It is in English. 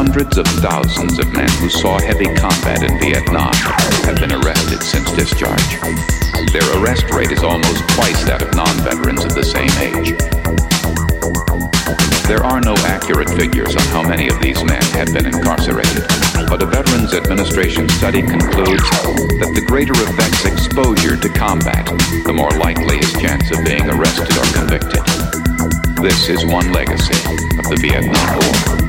hundreds of thousands of men who saw heavy combat in Vietnam have been arrested since discharge. Their arrest rate is almost twice that of non-veterans of the same age. There are no accurate figures on how many of these men have been incarcerated, but a Veterans Administration study concludes that the greater a vet's exposure to combat, the more likely his chance of being arrested or convicted. This is one legacy of the Vietnam War.